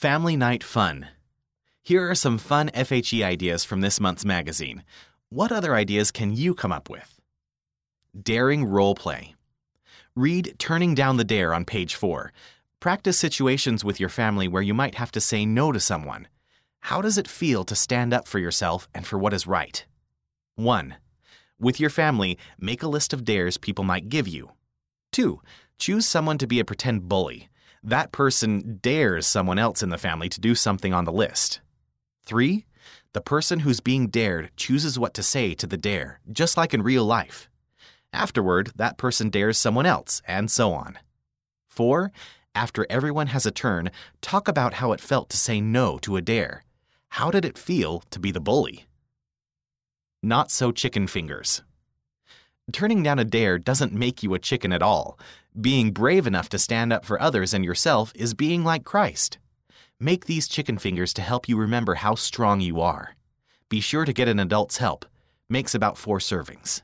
Family Night Fun. Here are some fun FHE ideas from this month's magazine. What other ideas can you come up with? Daring role play. Read Turning Down the Dare on page 4. Practice situations with your family where you might have to say no to someone. How does it feel to stand up for yourself and for what is right? 1. With your family, make a list of dares people might give you. 2. Choose someone to be a pretend bully. That person dares someone else in the family to do something on the list. 3. The person who's being dared chooses what to say to the dare, just like in real life. Afterward, that person dares someone else, and so on. 4. After everyone has a turn, talk about how it felt to say no to a dare. How did it feel to be the bully? Not so chicken fingers. Turning down a dare doesn't make you a chicken at all. Being brave enough to stand up for others and yourself is being like Christ. Make these chicken fingers to help you remember how strong you are. Be sure to get an adult's help. Makes about 4 servings.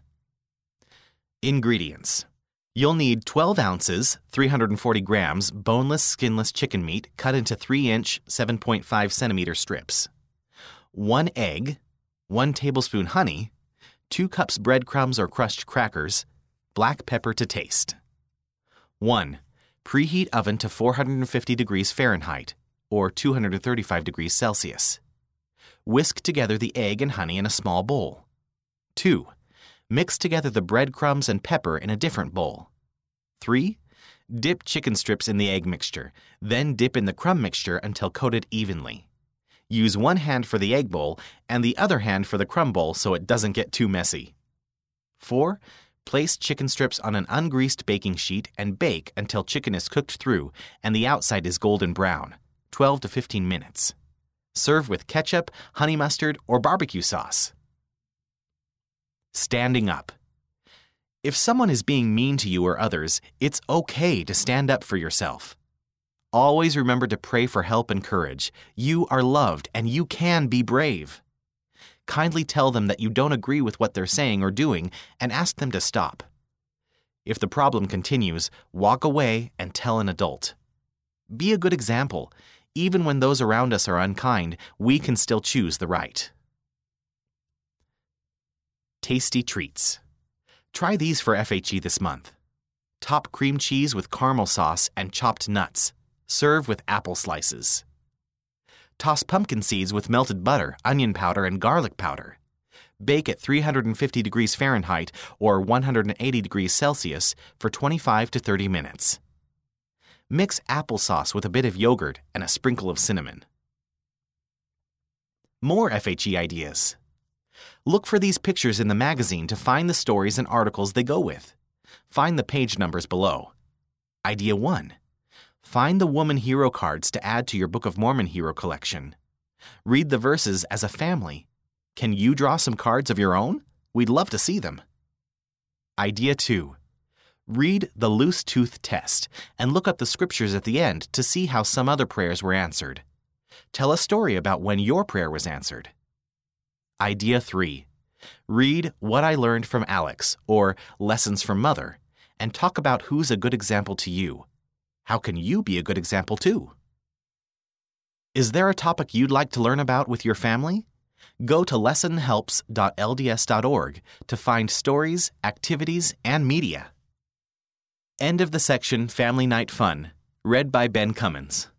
Ingredients. You'll need 12 ounces, 340 grams, boneless, skinless chicken meat cut into 3-inch, 7.5 centimeter strips. 1 egg, 1 tablespoon honey, 2 cups breadcrumbs or crushed crackers, black pepper to taste. 1. Preheat oven to 450 degrees Fahrenheit, or 235 degrees Celsius. Whisk together the egg and honey in a small bowl. 2. Mix together the breadcrumbs and pepper in a different bowl. 3. Dip chicken strips in the egg mixture, then dip in the crumb mixture until coated evenly. Use one hand for the egg bowl and the other hand for the crumb bowl so it doesn't get too messy. 4. Place chicken strips on an ungreased baking sheet and bake until chicken is cooked through and the outside is golden brown, 12 to 15 minutes. Serve with ketchup, honey mustard, or barbecue sauce. Standing up. If someone is being mean to you or others, it's okay to stand up for yourself. Always remember to pray for help and courage. You are loved and you can be brave. Kindly tell them that you don't agree with what they're saying or doing and ask them to stop. If the problem continues, walk away and tell an adult. Be a good example. Even when those around us are unkind, we can still choose the right. Tasty treats. Try these for FHE this month. Top cream cheese with caramel sauce and chopped nuts. Serve with apple slices. Toss pumpkin seeds with melted butter, onion powder, and garlic powder. Bake at 350 degrees Fahrenheit or 180 degrees Celsius for 25 to 30 minutes. Mix applesauce with a bit of yogurt and a sprinkle of cinnamon. More FHE ideas. Look for these pictures in the magazine to find the stories and articles they go with. Find the page numbers below. Idea 1. Find the woman hero cards to add to your Book of Mormon hero collection. Read the verses as a family. Can you draw some cards of your own? We'd love to see them. Idea 2. Read the loose tooth test and look up the scriptures at the end to see how some other prayers were answered. Tell a story about when your prayer was answered. Idea 3. Read What I Learned from Alex or Lessons from Mother and talk about who's a good example to you. How can you be a good example too? Is there a topic you'd like to learn about with your family? Go to lessonhelps.lds.org to find stories, activities, and media. End of the section Family Night Fun, read by Ben Cummins.